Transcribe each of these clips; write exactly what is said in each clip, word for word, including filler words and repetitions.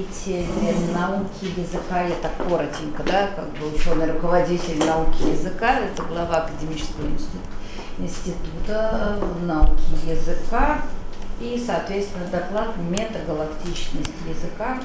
руководитель науки языка, я так коротенько, да, как бы ученый руководитель науки языка, это глава академического института науки языка и, соответственно, доклад «Метагалактичность языка».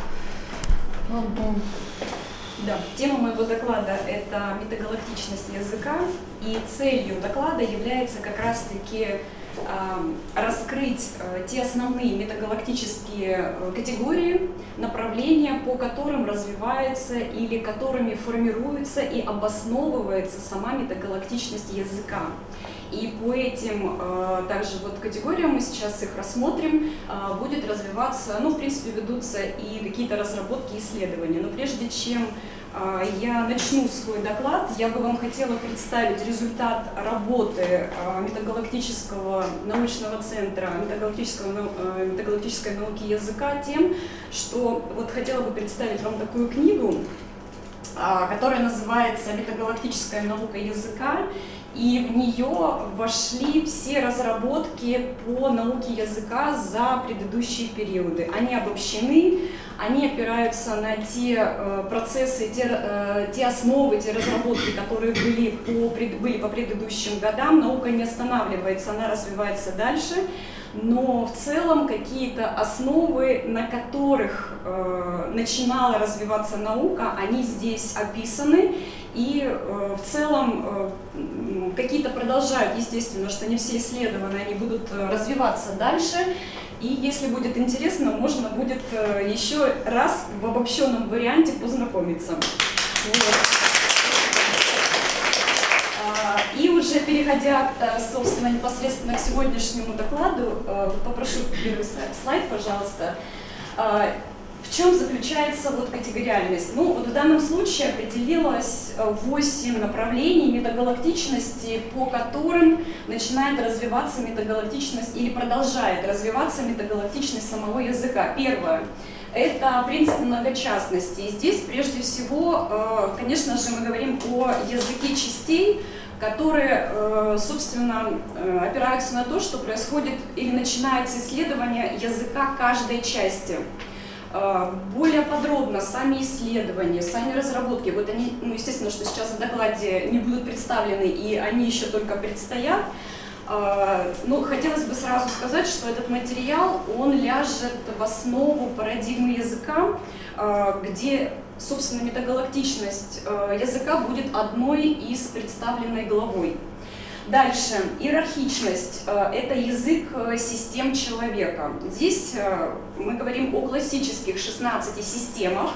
Да, тема моего доклада – это метагалактичность языка, и целью доклада является как раз-таки раскрыть те основные метагалактические категории, направления, по которым развивается или которыми формируется и обосновывается сама метагалактичность языка. И по этим также вот категориям, мы сейчас их рассмотрим, будет развиваться, ну, в принципе, ведутся и какие-то разработки, исследования. Но прежде чем я начну свой доклад, я бы вам хотела представить результат работы Метагалактического научного центра метагалактического, метагалактической науки языка тем, что вот хотела бы представить вам такую книгу, которая называется «Метагалактическая наука языка», и в нее вошли все разработки по науке языка за предыдущие периоды. Они обобщены, они опираются на те э, процессы, те, э, те основы, те разработки, которые были по, пред, были по предыдущим годам. Наука не останавливается, она развивается дальше, но в целом какие-то основы, на которых э, начинала развиваться наука, они здесь описаны. И э, в целом э, какие-то продолжают, естественно, что не все исследования, они будут э, развиваться дальше. И если будет интересно, можно будет э, еще раз в обобщенном варианте познакомиться. Вот. И уже переходя, собственно, непосредственно к сегодняшнему докладу, попрошу первый слайд, пожалуйста. В чем заключается вот категориальность? Ну, вот в данном случае определилось восемь направлений метагалактичности, по которым начинает развиваться метагалактичность или продолжает развиваться метагалактичность самого языка. Первое – это принцип многочастности. И здесь прежде всего, конечно же, мы говорим о языке частей, которые, собственно, опираются на то, что происходит или начинается исследование языка каждой части. Более подробно сами исследования, сами разработки, вот они, ну, естественно, что сейчас в докладе не будут представлены, и они еще только предстоят. Но хотелось бы сразу сказать, что этот материал, он ляжет в основу парадигмы языка, где, собственно, метагалактичность языка будет одной из представленной главой. Дальше, иерархичность – это язык систем человека. Здесь мы говорим о классических шестнадцати системах.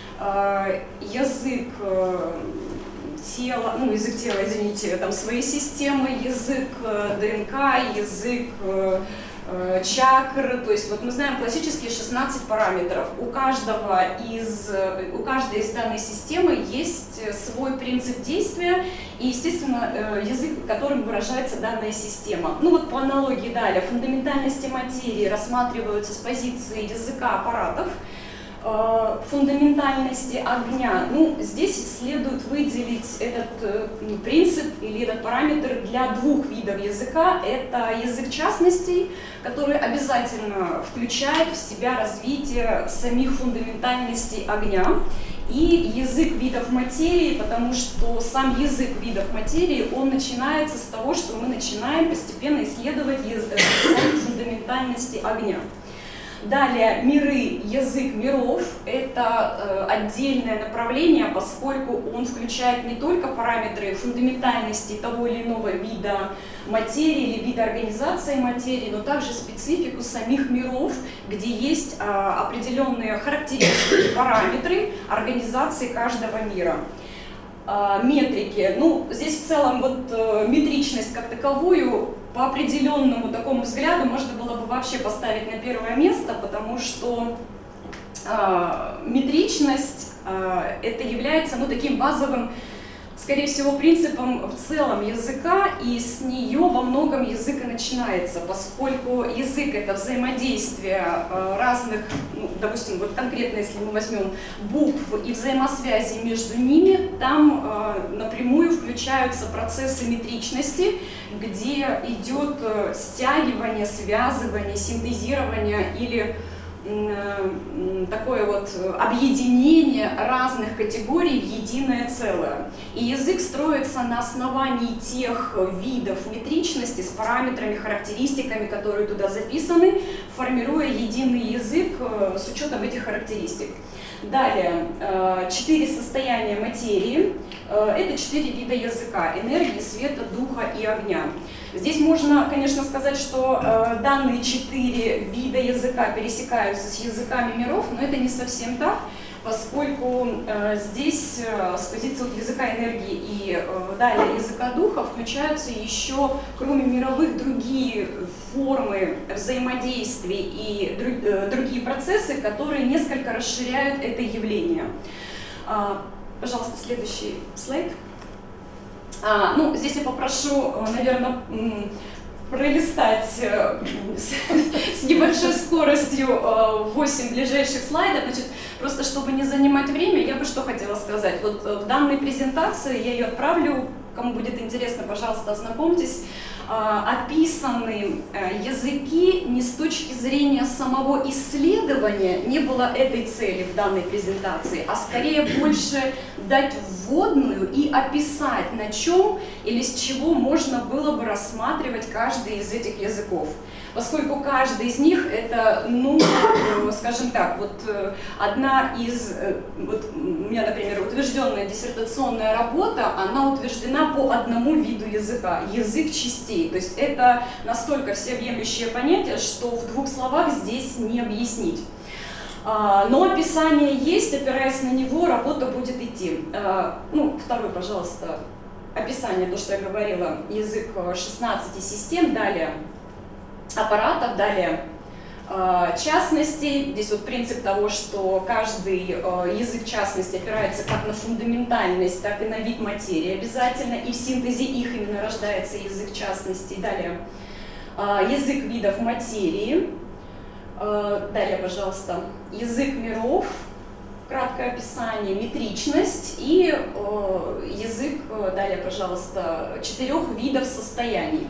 Язык тела, ну, язык тела, извините, там свои системы, язык ДНК, язык чакр, то есть вот мы знаем классические шестнадцать параметров. У каждого из, у каждой из данной системы есть свой принцип действия и, естественно, язык, которым выражается данная система. Ну вот по аналогии далее, фундаментальности материи рассматриваются с позиции языка аппаратов, фундаментальности огня. Ну, здесь следует выделить этот э, принцип или этот параметр для двух видов языка. Это язык частностей, который обязательно включает в себя развитие самих фундаментальностей огня, и язык видов материи, потому что сам язык видов материи, он начинается с того, что мы начинаем постепенно исследовать язык, сами фундаментальности огня. Далее, миры, язык миров – это э, отдельное направление, поскольку он включает не только параметры фундаментальности того или иного вида материи или вида организации материи, но также специфику самих миров, где есть э, определенные характеристики, параметры организации каждого мира. Э, метрики. Ну, здесь в целом вот э, метричность как таковую по определенному такому взгляду можно было бы вообще поставить на первое место, потому что э, метричность э, это является, ну, таким базовым, скорее всего, принципом в целом языка, и с нее во многом язык и начинается, поскольку язык — это взаимодействие э, разных, ну, допустим, вот конкретно, если мы возьмем букв и взаимосвязи между ними, там э, напрямую включаются процессы метричности, где идет э, стягивание, связывание, синтезирование или такое вот объединение разных категорий в единое целое. И язык строится на основании тех видов метричности с параметрами, характеристиками, которые туда записаны, формируя единый язык с учетом этих характеристик. Далее, четыре состояния материи. Это четыре вида языка: энергии, света, духа и огня. Здесь можно, конечно, сказать, что данные четыре вида языка пересекаются с языками миров, но это не совсем так, поскольку здесь с позиции языка энергии и далее языка духа включаются еще, кроме мировых, другие формы взаимодействия и другие процессы, которые несколько расширяют это явление. Пожалуйста, следующий слайд. А, ну, здесь я попрошу, наверное, пролистать с небольшой скоростью восемь ближайших слайдов. Значит, просто чтобы не занимать время, я бы что хотела сказать. Вот в данной презентации, я ее отправлю, кому будет интересно, пожалуйста, ознакомьтесь, описаны языки не с точки зрения самого исследования, не было этой цели в данной презентации, а скорее больше дать вводную и описать, на чем или с чего можно было бы рассматривать каждый из этих языков. Поскольку каждый из них это, ну, скажем так, вот одна из, вот у меня, например, утвержденная диссертационная работа, она утверждена по одному виду языка, язык частей. То есть это настолько всеобъемлющее понятие, что в двух словах здесь не объяснить. Но описание есть, опираясь на него, работа будет идти. Ну, второй, пожалуйста, описание, то, что я говорила, язык шестнадцати систем, далее аппаратов, далее частностей. Здесь вот принцип того, что каждый язык частности опирается как на фундаментальность, так и на вид материи обязательно, и в синтезе их именно рождается язык частностей. Далее язык видов материи. Далее, пожалуйста, язык миров, краткое описание, метричность и язык, далее, пожалуйста, четырех видов состояний.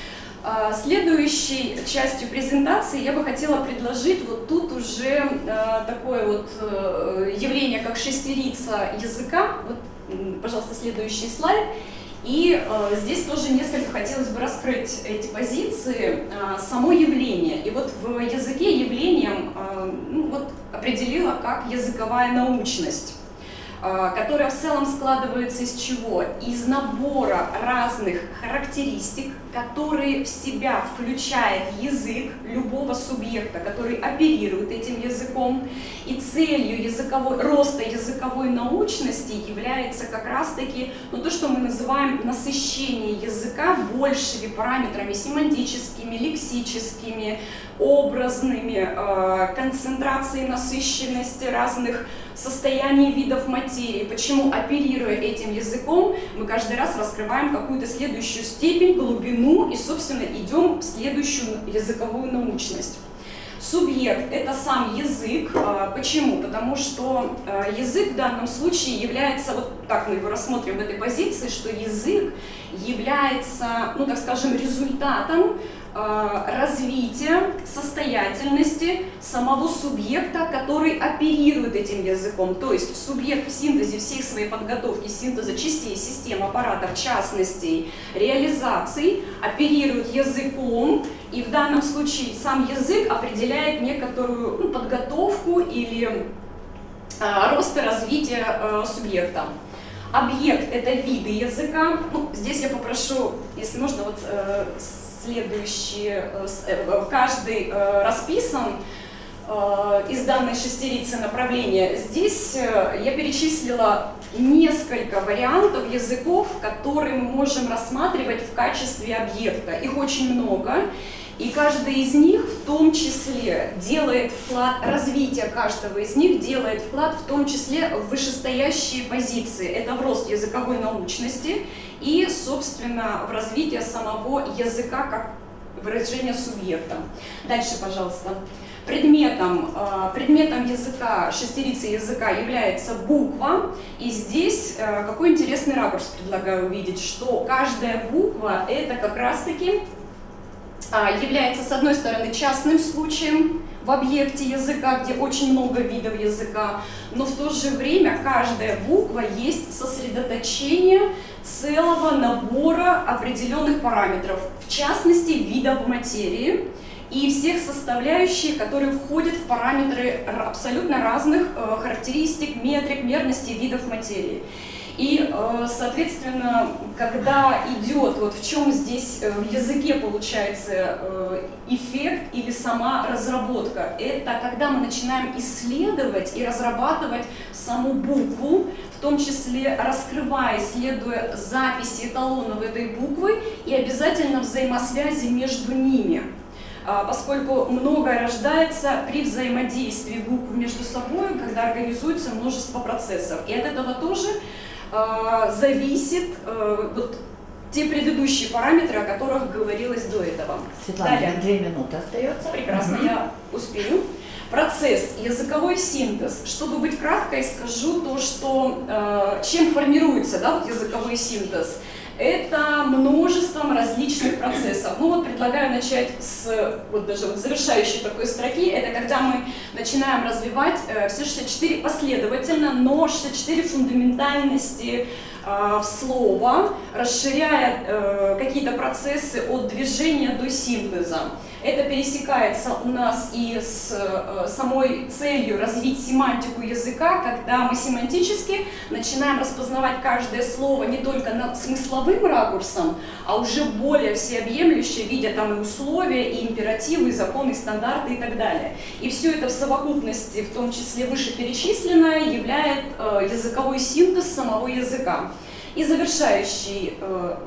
Следующей частью презентации я бы хотела предложить вот тут уже э, такое вот э, явление, как шестерица языка. Вот, пожалуйста, следующий слайд. И э, здесь тоже несколько хотелось бы раскрыть эти позиции, э, само явление. И вот в языке явлением э, ну, вот, определила как языковая научность, которая в целом складывается из чего? Из набора разных характеристик, которые в себя включает язык любого субъекта, который оперирует этим языком. И целью языковой, роста языковой научности является как раз-таки ну, то, что мы называем насыщение языка большими параметрами семантическими, лексическими, образными, э, концентрацией насыщенности разных состояний видов материи. Почему, оперируя этим языком, мы каждый раз раскрываем какую-то следующую степень, глубину и, собственно, идем в следующую языковую научность. Субъект – это сам язык. Почему? Потому что язык в данном случае является, вот так мы его рассмотрим в этой позиции, что язык является, ну так скажем, результатом развития состоятельности самого субъекта, который оперирует этим языком. То есть субъект в синтезе всей своей подготовки, синтеза частей, систем, аппаратов, частностей, реализаций оперирует языком, и в данном случае сам язык определяет некоторую ну, подготовку или а, рост и развитие а, субъекта. Объект – это виды языка. Ну, здесь я попрошу, если можно, вот э, следующий, э, каждый э, расписан э, из данной шестерицы направления. Здесь э, я перечислила несколько вариантов языков, которые мы можем рассматривать в качестве объекта. Их очень много. И каждый из них в том числе делает вклад, развитие каждого из них делает вклад в том числе в вышестоящие позиции. Это в рост языковой научности и, собственно, в развитие самого языка как выражение субъекта. Дальше, пожалуйста. Предметом, предметом языка, шестерицы языка является буква. И здесь какой интересный ракурс предлагаю увидеть, что каждая буква это как раз-таки является, с одной стороны, частным случаем, в объекте языка, где очень много видов языка, но в то же время каждая буква есть сосредоточение целого набора определенных параметров, в частности, видов материи и всех составляющих, которые входят в параметры абсолютно разных э, характеристик, метрик, мерностей видов материи. И, соответственно, когда идет, вот в чем здесь в языке получается эффект или сама разработка, это когда мы начинаем исследовать и разрабатывать саму букву, в том числе раскрывая, исследуя записи эталонов этой буквы и обязательно взаимосвязи между ними. Поскольку многое рождается при взаимодействии букв между собой, когда организуется множество процессов. И от этого тоже зависит э, вот, те предыдущие параметры, о которых говорилось до этого. Светлана, Далее. две минуты остается. Прекрасно, mm-hmm. я успею. Процесс, языковой синтез. Чтобы быть краткой, скажу то, что э, чем формируется, да, вот языковой синтез. Это множеством различных процессов. Ну вот предлагаю начать с вот даже вот завершающей такой строки. Это когда мы начинаем развивать э, все шестьдесят четыре последовательно, но шестьдесят четыре фундаментальности э, слова, расширяя э, какие-то процессы от движения до синтеза. Это пересекается у нас и с э, самой целью развить семантику языка, когда мы семантически начинаем распознавать каждое слово не только над смысловым ракурсом, а уже более всеобъемлюще, видя там и условия, и императивы, и законы, и стандарты и так далее. И все это в совокупности, в том числе вышеперечисленное, являет э, языковой синтез самого языка. И завершающий э,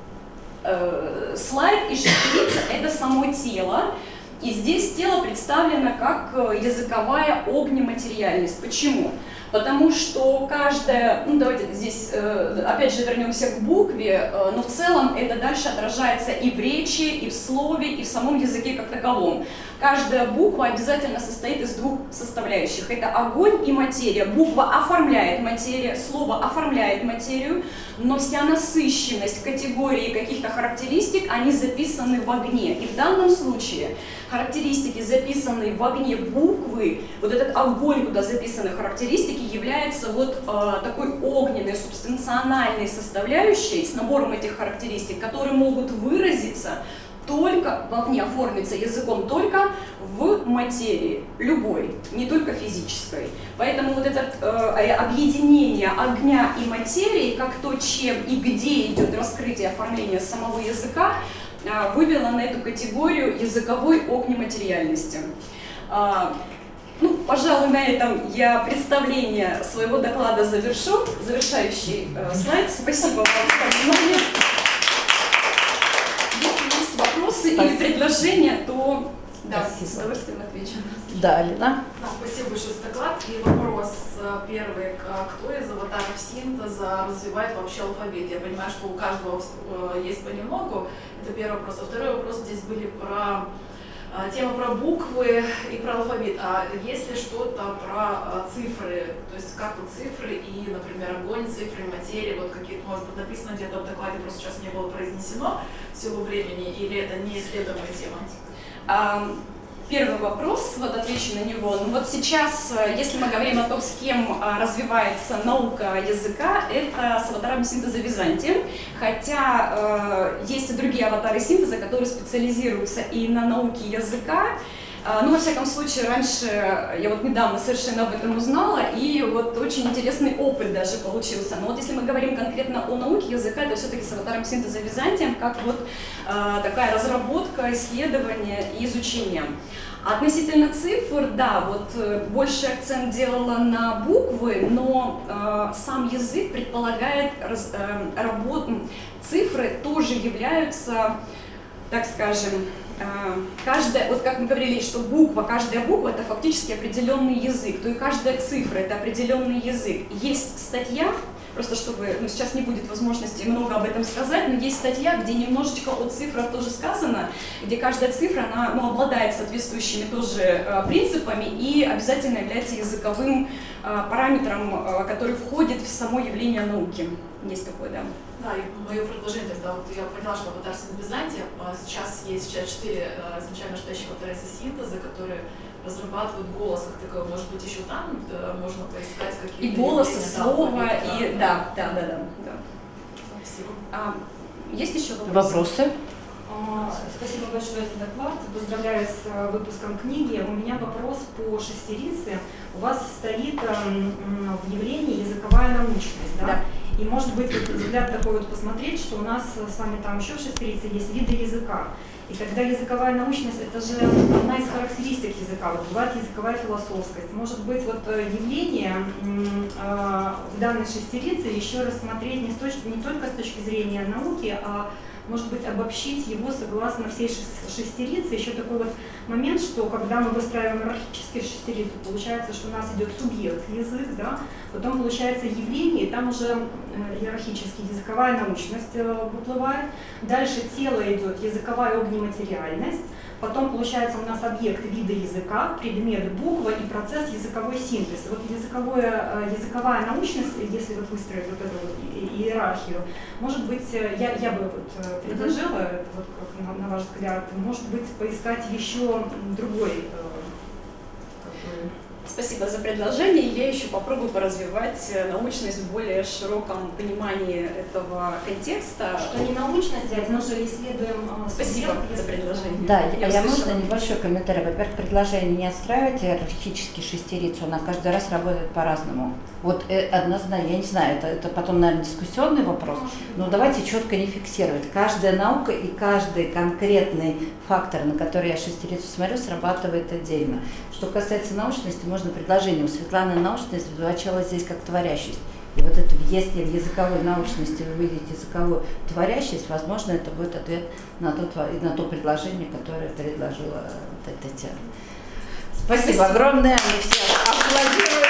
слайд и шестица – это само тело. И здесь тело представлено как языковая огнематериальность. Почему? Потому что каждая, ну давайте здесь опять же вернемся к букве, но в целом это дальше отражается и в речи, и в слове, и в самом языке как таковом. Каждая буква обязательно состоит из двух составляющих. Это огонь и материя. Буква оформляет материю, слово оформляет материю, но вся насыщенность категории каких-то характеристик, они записаны в огне. И в данном случае характеристики, записанные в огне буквы, вот этот огонь, куда записаны характеристики, является вот э, такой огненной, субстанциональной составляющей с набором этих характеристик, которые могут выразиться только вовне, оформиться языком только в материи, любой, не только физической. Поэтому вот это э, объединение огня и материи, как то, чем и где идет раскрытие оформления самого языка, э, вывело на эту категорию языковой огнематериальности. Э, ну, пожалуй, на этом я представление своего доклада завершу. Завершающий э, слайд. Спасибо вам за внимание. Вопросы Спасибо. Или предложения, то да, с удовольствием отвечу. Да, Лена. Да, спасибо большое за доклад. И вопрос первый. Кто из аватаров синтеза развивает вообще алфавит? Я понимаю, что у каждого есть понемногу. Это первый вопрос. А второй вопрос здесь были про тема про буквы и про алфавит. А есть ли что-то про цифры? То есть как вот цифры и, например, огонь, цифры, материя, вот какие-то, может быть, написано где-то в докладе, просто сейчас не было произнесено в силу времени, или это не исследуемая тема? А, первый вопрос, вот отвечу на него. Ну вот сейчас, если мы говорим о том, с кем развивается наука языка, это с аватарами синтеза Византия. Хотя э, есть и другие аватары синтеза, которые специализируются и на науке языка. Ну, во всяком случае, раньше, я вот недавно совершенно об этом узнала, и вот очень интересный опыт даже получился. Но вот если мы говорим конкретно о науке языка, это все-таки с аватаром синтеза Византием, как вот э, такая разработка, исследование и изучение. Относительно цифр, да, вот э, больше акцент делала на буквы, но э, сам язык предполагает раз, э, работу. Цифры тоже являются, так скажем, каждая, вот как мы говорили, что буква, каждая буква это фактически определенный язык, то и каждая цифра это определенный язык. Есть статья, просто чтобы, ну, сейчас не будет возможности много об этом сказать, но есть статья, где немножечко о цифрах тоже сказано, где каждая цифра, она, ну, обладает соответствующими тоже э, принципами и обязательно является языковым э, параметром, э, который входит в само явление науки. Есть такое, да. Да, и мое предложение тогда, вот я поняла, что аватар Византия, сейчас есть шестьдесят четыре изначально стоящих аватара синтеза, которые разрабатывают голос как такой, может быть, еще там да, можно поискать какие-то... И голос, и слово, да, и... Да, да, да, да. да. Спасибо. А, есть еще вопросы? Вопросы? Спасибо большое за доклад. Поздравляю с выпуском книги. У меня вопрос по шестерице. У вас стоит в явлении языковая научность, да? Да. И может быть вот взгляд такой вот посмотреть, что у нас с вами там еще в шестерице есть виды языка. И когда языковая научность, это же одна из характеристик языка, вот бывает языковая философскость. Может быть, вот явление э, в данной шестерице еще рассмотреть не, с точки, не только с точки зрения науки, а может быть, обобщить его согласно всей шестерице. Еще такой вот момент, что когда мы выстраиваем иерархически шестерицу, получается, что у нас идет субъект, язык, да, потом получается явление, и там уже иерархически языковая научность выплывает. Дальше тело идет языковая огнематериальность. Потом получается у нас объект вида языка, предмет, буква и процесс языковой синтез. Вот языковая, языковая научность, если вот выстроить вот эту вот иерархию, может быть, я, я бы вот предложила, вот, как на, на ваш взгляд, может быть, поискать еще другой. Как бы... Спасибо за предложение. Я еще попробую поразвивать научность в более широком понимании этого контекста. Что не научность взять, но же исследуем... Спасибо за предложение. Да, я, я можно небольшой комментарий. Во-первых, предложение не отстраивать иерархически шестерицу, она каждый раз работает по-разному. Вот э, однозначно, я не знаю, это, это потом, наверное, дискуссионный вопрос, но давайте четко не фиксировать. Каждая наука и каждый конкретный фактор, на который я шестерицу смотрю, срабатывает отдельно. Что касается научности, можно предложение. У Светланы научность звучала здесь как творящесть. И вот это, если в языковой научности вы видите языковую творящесть, возможно, это будет ответ на то, на то предложение, которое предложила вот эта тема. Спасибо, Спасибо огромное. Мы все аплодируем.